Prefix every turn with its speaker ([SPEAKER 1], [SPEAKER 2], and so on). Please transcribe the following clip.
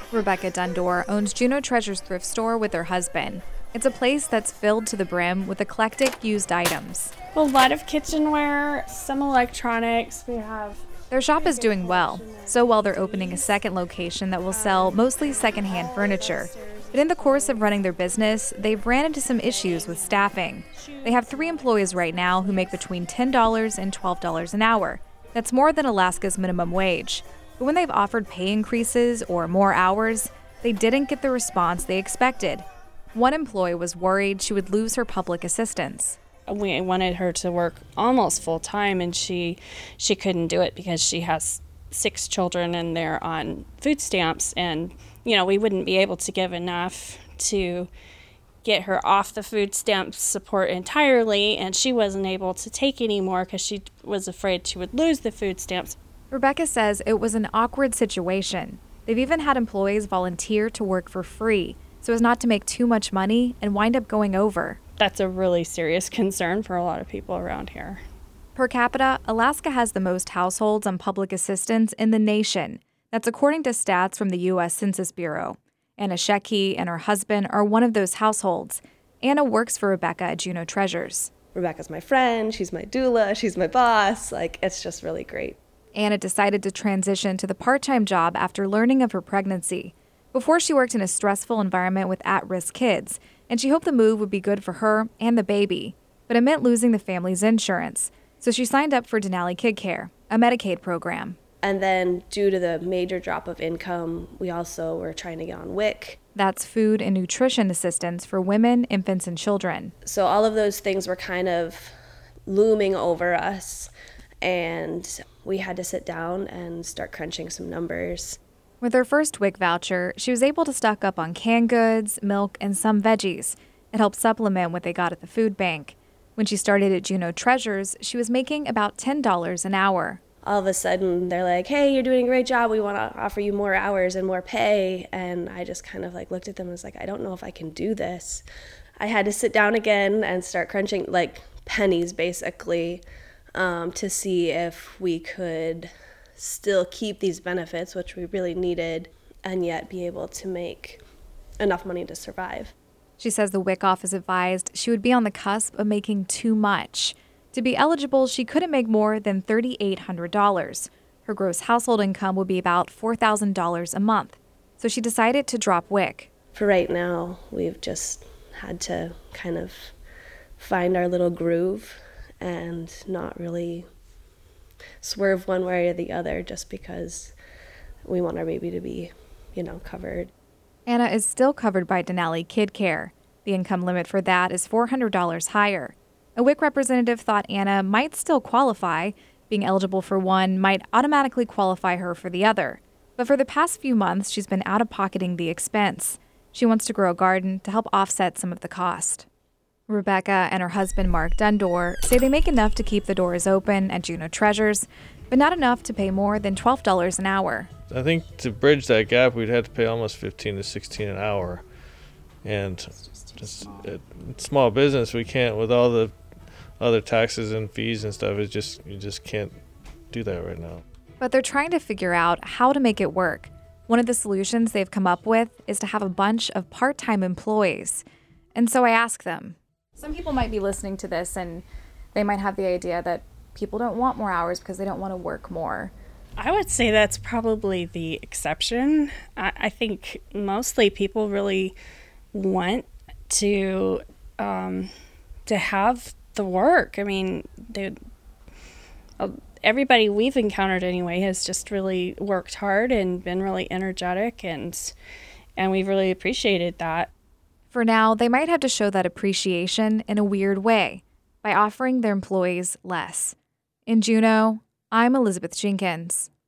[SPEAKER 1] Rebecca Dundor owns Juneau Treasures thrift store with her husband. It's a place that's filled to the brim with eclectic used items.
[SPEAKER 2] A lot of kitchenware, some electronics. We have.
[SPEAKER 1] Their shop is doing well. So well they're opening a second location that will sell mostly secondhand furniture. But in the course of running their business, they've ran into some issues with staffing. They have 3 employees right now who make between $10 and $12 an hour. That's more than Alaska's minimum wage. But when they've offered pay increases or more hours, they didn't get the response they expected. One employee was worried she would lose her public assistance.
[SPEAKER 2] We wanted her to work almost full time, and she couldn't do it because she has 6 children and they're on food stamps, and we wouldn't be able to give enough to get her off the food stamp support entirely, and she wasn't able to take any more because she was afraid she would lose the food stamps.
[SPEAKER 1] Rebecca says it was an awkward situation. They've even had employees volunteer to work for free so as not to make too much money and wind up going over.
[SPEAKER 2] That's a really serious concern for a lot of people around here.
[SPEAKER 1] Per capita, Alaska has the most households on public assistance in the nation. That's according to stats from the U.S. Census Bureau. Anna Shecky and her husband are one of those households. Anna works for Rebecca at Juneau Treasures.
[SPEAKER 3] Rebecca's my friend, she's my doula, she's my boss. It's just really great.
[SPEAKER 1] Anna decided to transition to the part-time job after learning of her pregnancy. Before, she worked in a stressful environment with at-risk kids, and she hoped the move would be good for her and the baby. But it meant losing the family's insurance, so she signed up for Denali Kid Care, a Medicaid program.
[SPEAKER 3] And then due to the major drop of income, we also were trying to get on WIC.
[SPEAKER 1] That's food and nutrition assistance for women, infants, and children.
[SPEAKER 3] So all of those things were kind of looming over us, and we had to sit down and start crunching some numbers.
[SPEAKER 1] With her first WIC voucher, she was able to stock up on canned goods, milk, and some veggies. It helped supplement what they got at the food bank. When she started at Juneau Treasures, she was making about $10 an hour.
[SPEAKER 3] All of a sudden, they're like, hey, you're doing a great job. We want to offer you more hours and more pay. And I just kind of looked at them and was like, I don't know if I can do this. I had to sit down again and start crunching pennies, basically, to see if we could still keep these benefits, which we really needed, and yet be able to make enough money to survive.
[SPEAKER 1] She says the WIC office advised she would be on the cusp of making too much. To be eligible, she couldn't make more than $3,800. Her gross household income would be about $4,000 a month. So she decided to drop WIC.
[SPEAKER 3] For right now, we've just had to kind of find our little groove and not really swerve one way or the other just because we want our baby to be, covered.
[SPEAKER 1] Anna is still covered by Denali Kid Care. The income limit for that is $400 higher. A WIC representative thought Anna might still qualify. Being eligible for one might automatically qualify her for the other. But for the past few months, she's been out-of-pocketing the expense. She wants to grow a garden to help offset some of the cost. Rebecca and her husband, Mark Dundor, say they make enough to keep the doors open at Juneau Treasures, but not enough to pay more than $12 an hour.
[SPEAKER 4] I think to bridge that gap, we'd have to pay almost $15 to $16 an hour. And just small business, we can't, with all the other taxes and fees and stuff, you just can't do that right now.
[SPEAKER 1] But they're trying to figure out how to make it work. One of the solutions they've come up with is to have a bunch of part-time employees. And so I asked them. Some people might be listening to this and they might have the idea that people don't want more hours because they don't want to work more.
[SPEAKER 2] I would say that's probably the exception. I think mostly people really want to have the work. I mean, everybody we've encountered anyway has just really worked hard and been really energetic, and we've really appreciated that.
[SPEAKER 1] For now, they might have to show that appreciation in a weird way by offering their employees less. In Juneau, I'm Elizabeth Jenkins.